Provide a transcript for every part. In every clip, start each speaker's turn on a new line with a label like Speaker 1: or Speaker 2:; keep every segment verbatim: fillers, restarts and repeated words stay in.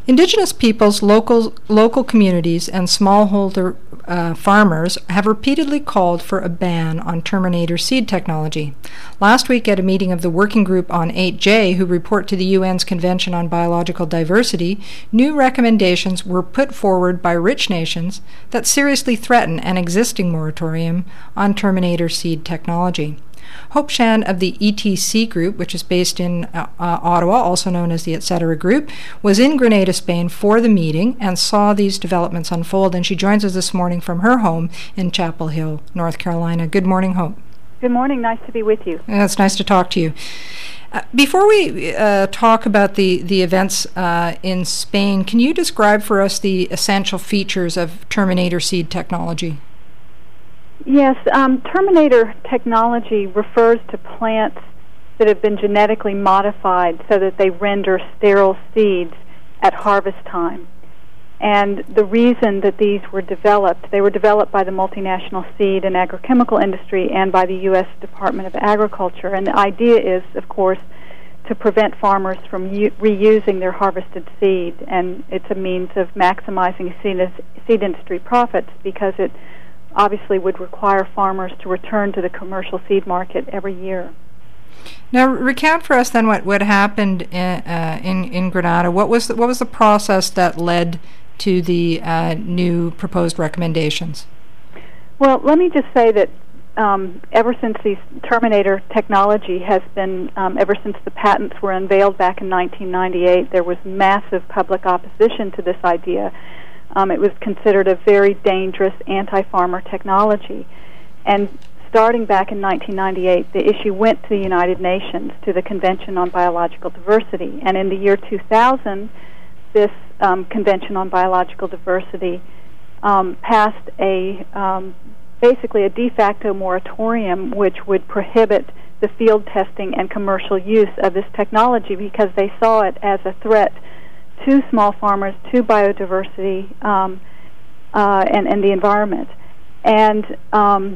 Speaker 1: Indigenous peoples, local, local communities, and smallholder uh, farmers have repeatedly called for a ban on Terminator seed technology. Last week at a meeting of the Working Group on eight J, who report to the U N's Convention on Biological Diversity, new recommendations were put forward by rich nations that seriously threaten an existing moratorium on Terminator seed technology. Hope Shan of the E T C Group, which is based in uh, uh, Ottawa, also known as the Et cetera Group, was in Grenada, Spain for the meeting and saw these developments unfold, and she joins us this morning from her home in Chapel Hill, North Carolina. Good morning, Hope.
Speaker 2: Good morning. Nice to be with you.
Speaker 1: Yeah, it's nice to talk to you. Uh, before we uh, talk about the, the events uh, in Spain, can you describe for us the essential features of Terminator seed technology?
Speaker 2: Yes, um, Terminator technology refers to plants that have been genetically modified so that they render sterile seeds at harvest time. And the reason that these were developed, they were developed by the multinational seed and agrochemical industry and by the U S Department of Agriculture. And the idea is, of course, to prevent farmers from u- reusing their harvested seed. And it's a means of maximizing seed, seed industry profits because it obviously would require farmers to return to the commercial seed market every year.
Speaker 1: Now, recount for us then what, what happened in, uh, in in Grenada. What was the, what was the process that led to the uh, new proposed recommendations?
Speaker 2: Well, let me just say that um, ever since the Terminator technology has been, um, ever since the patents were unveiled back in nineteen ninety-eight, there was massive public opposition to this idea. Um, it was considered a very dangerous anti-farmer technology. And starting back in nineteen ninety-eight, the issue went to the United Nations, to the Convention on Biological Diversity. And in the year two thousand, this um, Convention on Biological Diversity um, passed a um, basically a de facto moratorium which would prohibit the field testing and commercial use of this technology because they saw it as a threat to small farmers, to biodiversity, um, uh, and, and the environment. And um,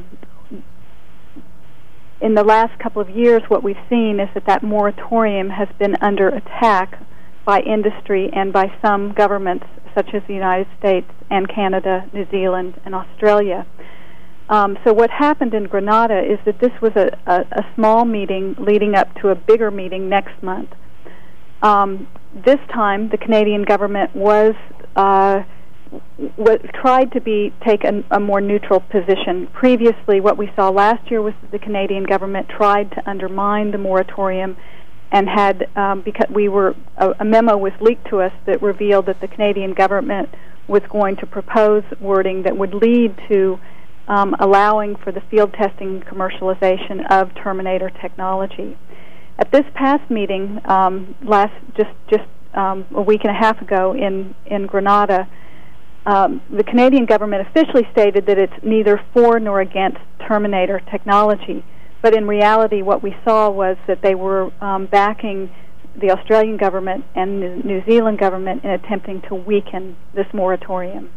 Speaker 2: in the last couple of years, what we've seen is that that moratorium has been under attack by industry and by some governments, such as the United States and Canada, New Zealand, and Australia. Um, so what happened in Grenada is that this was a, a, a small meeting leading up to a bigger meeting next month. Um, this time, the Canadian government was, uh, was tried to be take a, a more neutral position. Previously, what we saw last year was that the Canadian government tried to undermine the moratorium, and had um, because we were a, a memo was leaked to us that revealed that the Canadian government was going to propose wording that would lead to um, allowing for the field testing and commercialization of Terminator technology. At this past meeting, um, last just just um, a week and a half ago in in Grenada, um, the Canadian government officially stated that it's neither for nor against Terminator technology. But in reality, what we saw was that they were um, backing the Australian government and the New Zealand government in attempting to weaken this moratorium.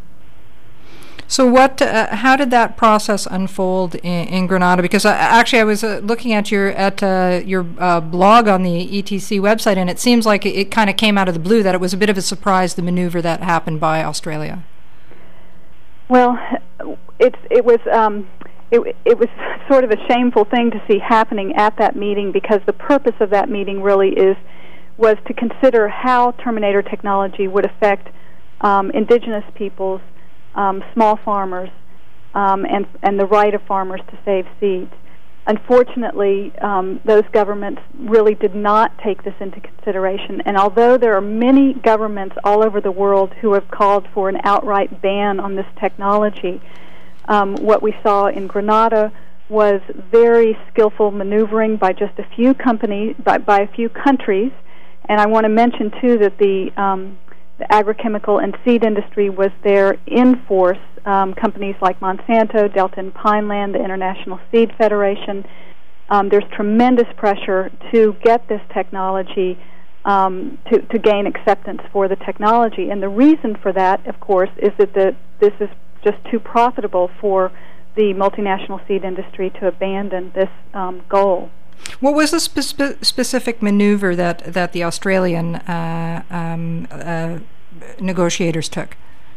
Speaker 1: So what? Uh, how did that process unfold in, in Grenada? Because uh, actually, I was uh, looking at your at uh, your uh, blog on the E T C website, and it seems like it, it kind of came out of the blue that it was a bit of a surprise, the maneuver that happened by Australia.
Speaker 2: Well, it's it was um, it it was sort of a shameful thing to see happening at that meeting, because the purpose of that meeting really is was to consider how Terminator technology would affect um, indigenous peoples, Um, small farmers, um, and and the right of farmers to save seeds. Unfortunately, um, those governments really did not take this into consideration. And although there are many governments all over the world who have called for an outright ban on this technology, um, what we saw in Grenada was very skillful maneuvering by just a few companies, by, by a few countries. And I want to mention too that the um, The agrochemical and seed industry was there in force. Um, companies like Monsanto, Delta and Pineland, the International Seed Federation. Um, there's tremendous pressure to get this technology, um, to, to gain acceptance for the technology. And the reason for that, of course, is that the, this is just too profitable for the multinational seed industry to abandon this um, goal.
Speaker 1: What was the spe- specific maneuver that, that the Australian uh, um, uh, negotiators took?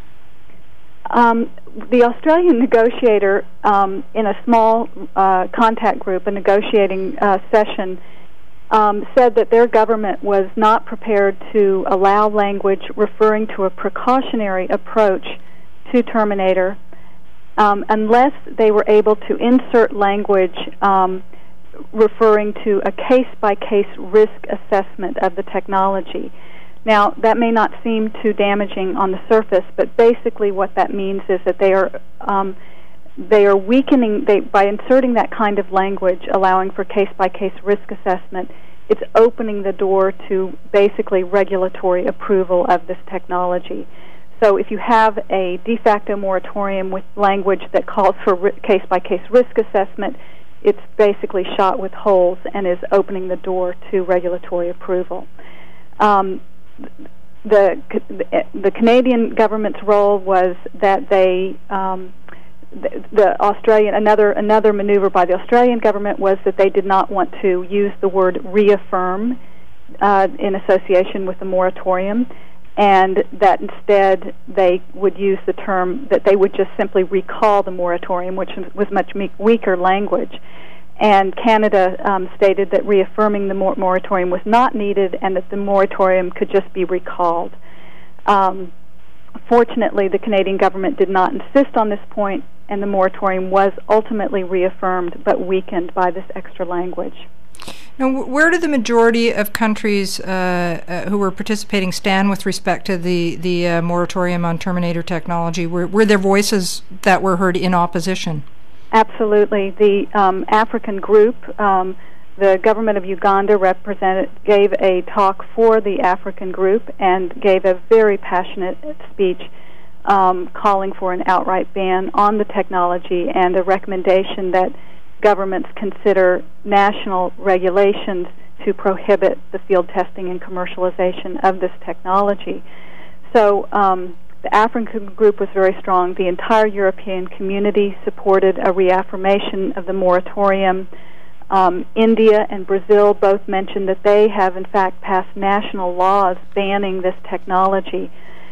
Speaker 2: Um, the Australian negotiator, um, in a small uh, contact group, a negotiating uh, session, um, said that their government was not prepared to allow language referring to a precautionary approach to Terminator um, unless they were able to insert language um, referring to a case-by-case risk assessment of the technology. Now, that may not seem too damaging on the surface, but basically what that means is that they are um, they are weakening, they, by inserting that kind of language, allowing for case-by-case risk assessment, it's opening the door to basically regulatory approval of this technology. So if you have a de facto moratorium with language that calls for ri- case-by-case risk assessment, it's basically shot with holes and is opening the door to regulatory approval. Um, the the Canadian government's role was that they um, the, the Australian another another maneuver by the Australian government was that they did not want to use the word reaffirm uh, in association with the moratorium, and that instead they would use the term that they would just simply recall the moratorium, which was much me- weaker language. And Canada um, stated that reaffirming the mor- moratorium was not needed and that the moratorium could just be recalled. Um, fortunately, the Canadian government did not insist on this point, and the moratorium was ultimately reaffirmed but weakened by this extra language.
Speaker 1: Now, where do the majority of countries uh, uh, who were participating stand with respect to the, the uh, moratorium on Terminator technology? Were, were there voices that were heard in opposition?
Speaker 2: Absolutely. The um, African group, um, the government of Uganda represented, gave a talk for the African group and gave a very passionate speech um, calling for an outright ban on the technology and a recommendation that governments consider national regulations to prohibit the field testing and commercialization of this technology. So um, the African group was very strong. The entire European community supported a reaffirmation of the moratorium. Um, India and Brazil both mentioned that they have, in fact, passed national laws banning this technology.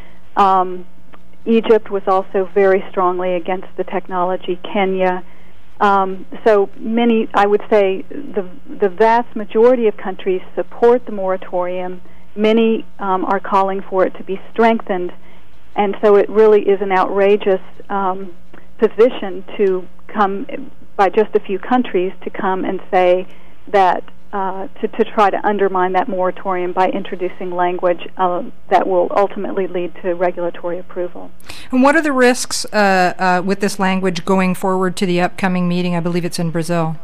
Speaker 2: Um, Egypt was also very strongly against the technology. Kenya. Um, so many, I would say, the the vast majority of countries support the moratorium. Many um, are calling for it to be strengthened. And so it really is an outrageous um, position to come, by just a few countries, to come and say that, uh, to, to try to undermine that moratorium by introducing language uh, that will ultimately lead to regulatory approval.
Speaker 1: And what are the risks uh, uh, with this language going forward to the upcoming meeting? I believe it's in Brazil.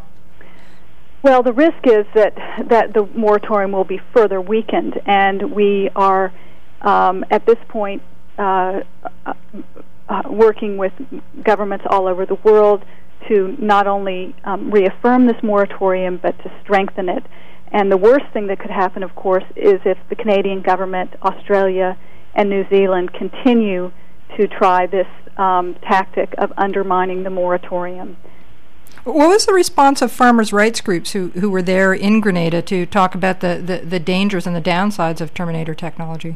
Speaker 2: Well, the risk is that, that the moratorium will be further weakened, and we are, um, at this point, Uh, uh, uh, working with governments all over the world to not only um, reaffirm this moratorium but to strengthen it. And the worst thing that could happen, of course, is if the Canadian government, Australia, and New Zealand continue to try this um, tactic of undermining the moratorium.
Speaker 1: What was the response of farmers' rights groups who, who were there in Grenada to talk about the, the, the dangers and the downsides of Terminator technology?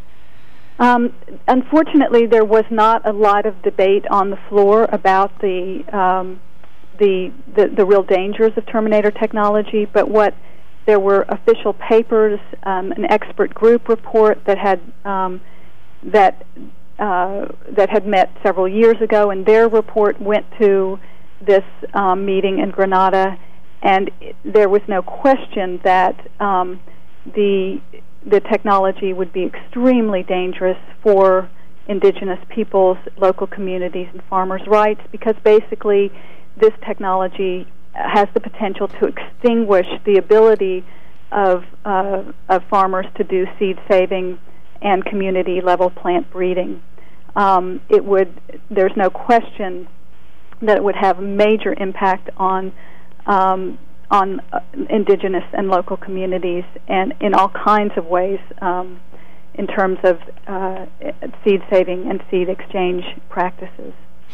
Speaker 2: Um, unfortunately, there was not a lot of debate on the floor about the, um, the the the real dangers of Terminator technology. But what there were official papers, um, an expert group report that had um, that uh, that had met several years ago, and their report went to this um, meeting in Grenada, and it, there was no question that um, the the technology would be extremely dangerous for indigenous peoples, local communities, and farmers' rights, because basically this technology has the potential to extinguish the ability of uh, of farmers to do seed saving and community-level plant breeding. Um, it would. There's no question that it would have a major impact on um, on uh, indigenous and local communities, and in all kinds of ways, um, in terms of uh, seed saving and seed exchange practices.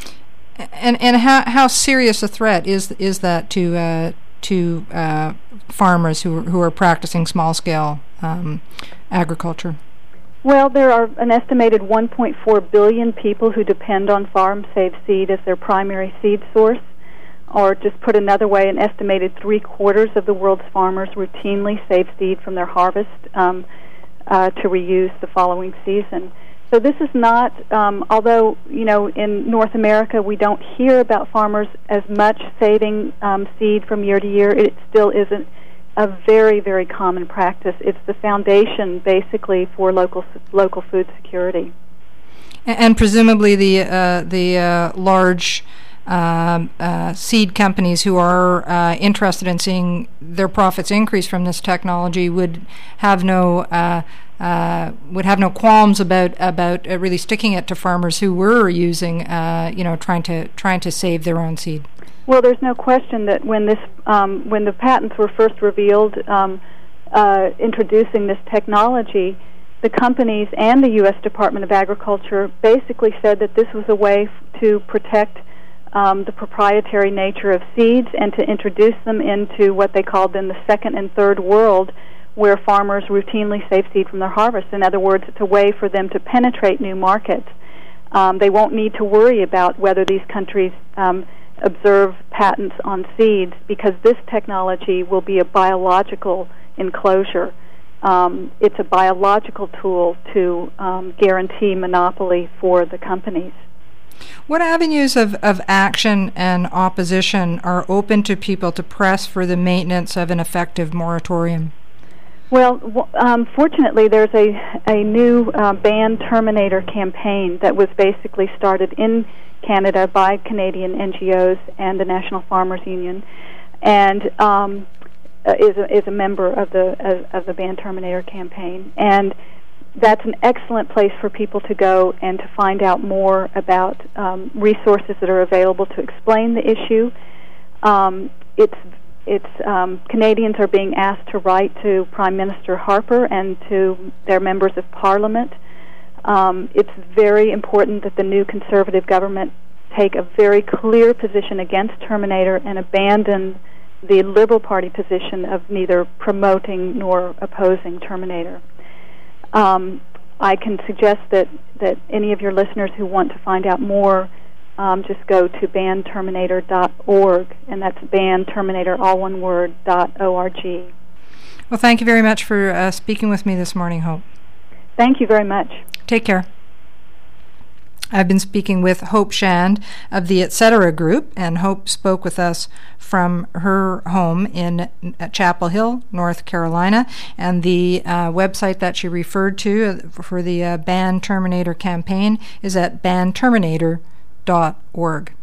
Speaker 1: And and how how serious a threat is is that to uh, to uh, farmers who who are practicing small scale um, agriculture?
Speaker 2: Well, there are an estimated one point four billion people who depend on farm-saved seed as their primary seed source. Or just put another way, an estimated three-quarters of the world's farmers routinely save seed from their harvest um, uh, to reuse the following season. So this is not, um, although, you know, in North America we don't hear about farmers as much saving um, seed from year to year, it still isn't a very, very common practice. It's the foundation, basically, for local local food security.
Speaker 1: And, and presumably the, uh, the uh, large Uh, uh, seed companies who are uh, interested in seeing their profits increase from this technology would have no uh, uh, would have no qualms about about uh, really sticking it to farmers who were using uh, you know trying to trying to save their own seed.
Speaker 2: Well, there's no question that when this um, when the patents were first revealed, um, uh, introducing this technology, the companies and the U S Department of Agriculture basically said that this was a way f- to protect Um, the proprietary nature of seeds and to introduce them into what they called then the second and third world, where farmers routinely save seed from their harvest. In other words, it's a way for them to penetrate new markets. Um, they won't need to worry about whether these countries um, observe patents on seeds, because this technology will be a biological enclosure. Um, it's a biological tool to um, guarantee monopoly for the companies.
Speaker 1: What avenues of, of action and opposition are open to people to press for the maintenance of an effective moratorium?
Speaker 2: Well, w- um, fortunately, there's a, a new uh, ban terminator campaign that was basically started in Canada by Canadian N G Os and the National Farmers Union, and um, uh, is, a, is a member of the of, of the ban terminator campaign. And that's an excellent place for people to go and to find out more about um, resources that are available to explain the issue. Um, it's it's um, Canadians are being asked to write to Prime Minister Harper and to their members of Parliament. Um, it's very important that the new Conservative government take a very clear position against Terminator and abandon the Liberal Party position of neither promoting nor opposing Terminator. Um, I can suggest that, that any of your listeners who want to find out more um, just go to ban terminator dot org, and that's ban terminator, all one word, dot O R G.
Speaker 1: Well, thank you very much for uh, speaking with me this morning, Hope.
Speaker 2: Thank you very much.
Speaker 1: Take care. I've been speaking with Hope Shand of the Et Cetera Group, and Hope spoke with us from her home in Chapel Hill, North Carolina, and the uh, website that she referred to for the uh, Ban Terminator campaign is at ban terminator dot org.